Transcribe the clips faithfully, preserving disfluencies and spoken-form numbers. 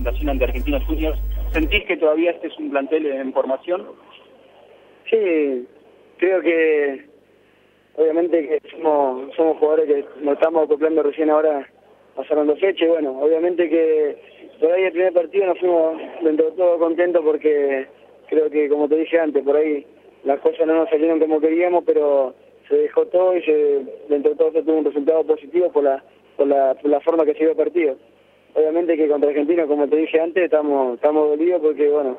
presentación ante Argentinos Juniors. ¿Sentís que todavía este es un plantel en formación? Sí, creo que obviamente que somos, somos jugadores que nos estamos acoplando recién ahora, pasaron dos fechas, y bueno, obviamente que por ahí el primer partido nos fuimos dentro de todo contentos porque creo que, como te dije antes, por ahí las cosas no nos salieron como queríamos, pero se dejó todo y se, dentro de todo se tuvo un resultado positivo por la, por la, por la forma que se dio el partido. Obviamente que contra Argentina, como te dije antes, estamos, estamos dolidos porque, bueno,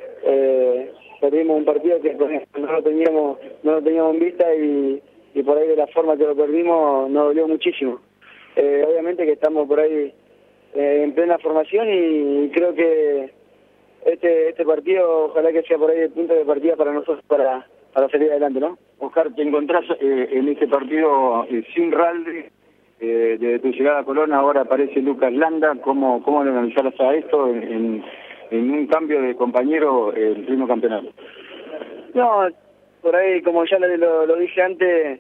eh, perdimos un partido que no lo teníamos, no lo teníamos en vista y, y por ahí de la forma que lo perdimos nos dolió muchísimo. Eh, obviamente que estamos por ahí eh, en plena formación y, y creo que este este partido ojalá que sea por ahí el punto de partida para nosotros para, para salir adelante, ¿no? Oscar, te encontrás eh, en este partido eh, sin Ralde, eh, desde tu llegada a Colón ahora aparece Lucas Landa. ¿Cómo, cómo le analizarás a esto en, en, en un cambio de compañero eh, el primer campeonato? No, por ahí como ya lo, lo, lo dije antes,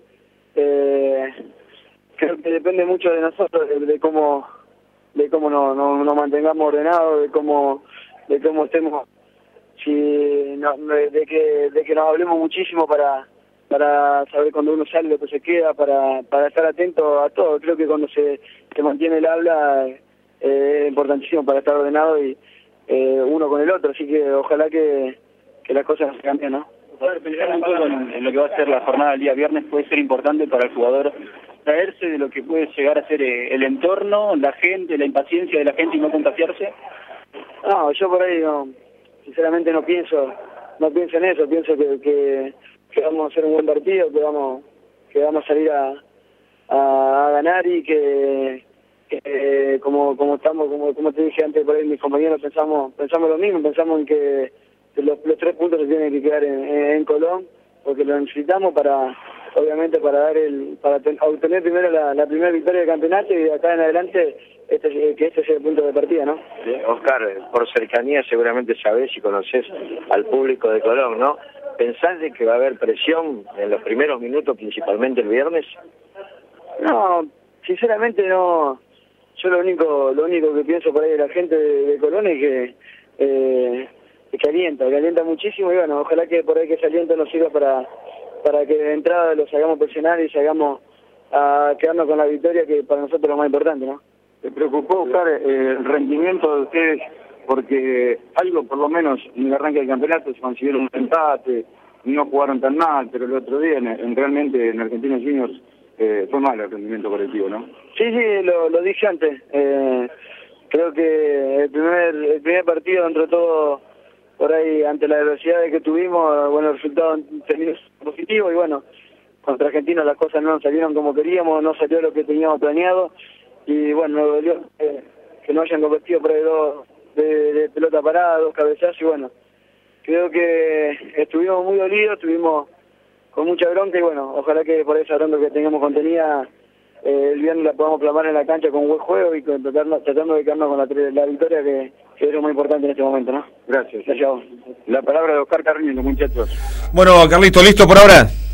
eh, creo que depende mucho de nosotros, de, de cómo de cómo nos no, no mantengamos ordenados, de cómo de cómo estemos, si no, de que de que nos hablemos muchísimo para para saber cuando uno sale lo que se queda, para para estar atento a todo. Creo que cuando se, se mantiene el habla eh, es importantísimo para estar ordenado y eh, uno con el otro, así que ojalá que, que las cosas cambien, ¿no? Poder pensar un poco en, en lo que va a ser la jornada del día viernes puede ser importante para el jugador traerse de lo que puede llegar a ser el entorno, la gente, la impaciencia de la gente y no contagiarse. No, yo por ahí no, sinceramente no pienso, no pienso en eso, pienso que, que, que vamos a hacer un buen partido, que vamos, que vamos a salir a, a, a ganar y que, que como como estamos, como como te dije antes por ahí mis compañeros pensamos, pensamos lo mismo, pensamos en que los, los tres puntos se tienen que quedar en, en, en Colón, porque lo necesitamos para, obviamente para dar el, para ten, obtener primero la, la primera victoria del campeonato y de acá en adelante este, que este sea el punto de partida, ¿no? Sí, Oscar, por cercanía seguramente sabés y conocés al público de Colón, ¿no? ¿Pensás de que va a haber presión en los primeros minutos, principalmente el viernes? No, sinceramente no. Yo lo único lo único que pienso por ahí de la gente de, de Colón es que eh, que alienta, que alienta muchísimo y bueno, ojalá que por ahí que ese aliento nos sirva para para que de entrada los hagamos presionar y hagamos a quedarnos con la victoria, que para nosotros es lo más importante, ¿no? ¿Te preocupó, Oscar, eh, el rendimiento de ustedes? Porque algo, por lo menos, en el arranque del campeonato se consiguieron un empate, no jugaron tan mal, pero el otro día, en, en realmente, en Argentinos Juniors, eh, fue malo el rendimiento colectivo, ¿no? Sí, sí, lo, lo dije antes. Eh, creo que el primer, el primer partido, dentro de todo, por ahí, ante la adversidad que tuvimos, bueno, el resultado terminó positivo y bueno, contra Argentina las cosas no nos salieron como queríamos, no salió lo que teníamos planeado y bueno, nos dolió eh, que no hayan convertido por ahí dos de, de pelota parada, dos cabezazos y bueno, creo que estuvimos muy dolidos, estuvimos con mucha bronca y bueno, ojalá que por esa bronca que tengamos contenida eh, el viernes la podamos plasmar en la cancha con buen juego y con, tratando, tratando de quedarnos con la, la victoria que, que es lo muy importante en este momento, ¿no? Gracias. Gracias a vos. La palabra de Oscar Carriño, muchachos. Bueno, Carlito, ¿listo por ahora?